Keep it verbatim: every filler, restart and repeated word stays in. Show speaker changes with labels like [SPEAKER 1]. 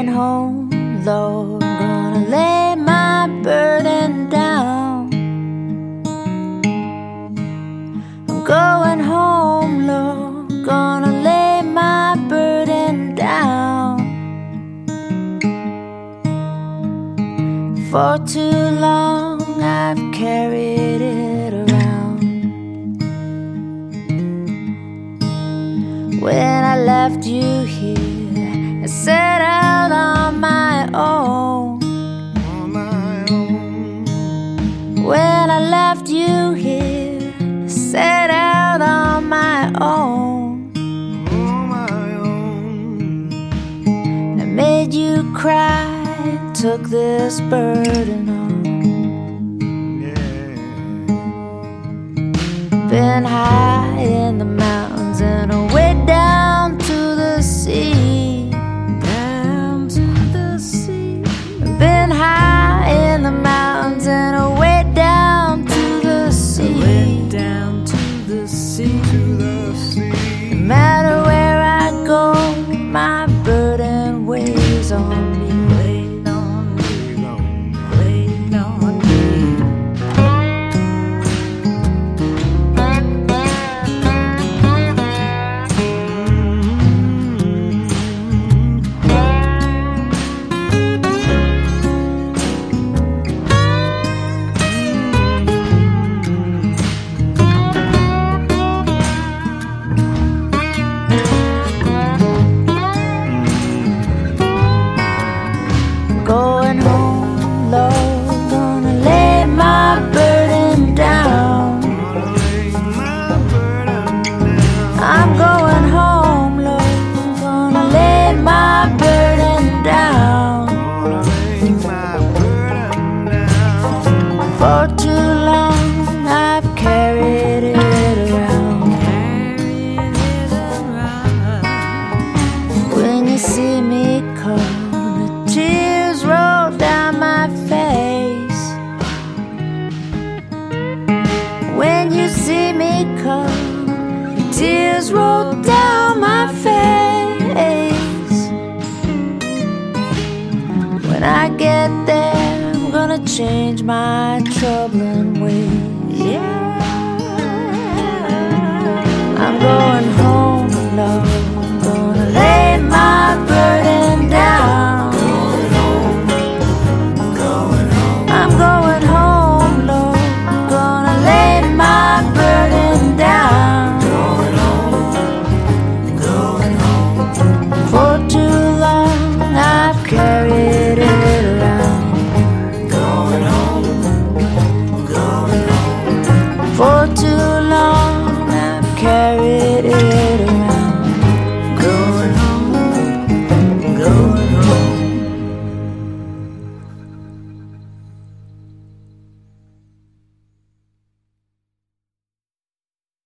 [SPEAKER 1] going home, Lord, gonna lay my burden down. I'm going home, Lord, gonna lay my burden down. For too long I've carried it around. When I left you here, I set out on my own.
[SPEAKER 2] On my own.
[SPEAKER 1] When I left you here, I set out on my own.
[SPEAKER 2] On my own.
[SPEAKER 1] I made you cry, took this burden on.
[SPEAKER 2] Yeah.
[SPEAKER 1] Been high in the mountains and way down to the sea.
[SPEAKER 2] Down to the sea.
[SPEAKER 1] Been high in the mountains and way down to the sea.
[SPEAKER 2] Way down to the sea. To the sea.
[SPEAKER 1] No matter where I go, my burden weighs on me.
[SPEAKER 2] Weighs on me. Weighs on me.
[SPEAKER 1] Going home, Lord, gonna lay my burden down. I'm going home, Lord, gonna lay my burden down. For too long I've carried it around. When you see me come, the tears roll down my face. When you see me come, the tears roll down my face. When I get there, I'm gonna change my troubling ways. Yeah. I'm going home, Lord, gonna lay my burden down. I'm going home, Lord, gonna lay my burden down. For too long I've carried it around. For too